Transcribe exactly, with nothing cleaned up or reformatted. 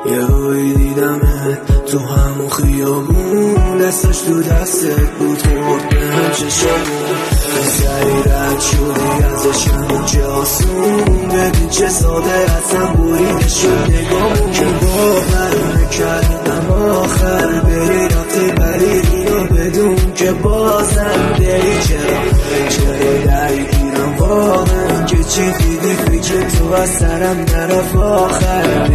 یه بایی دیدمت تو همون خیابون، دستش تو دستت بود خورد به هم چشمون، سری رد شدی ازش همونجا آسون، ببین چه ساده اصلا بریده شد نگامون که باور نکردم آخر بری رفتی بری اینو بدون که بازم داری. چرا چرا درگیرم واقعا که چی دیدی فکر تو از سرم نرفت آخر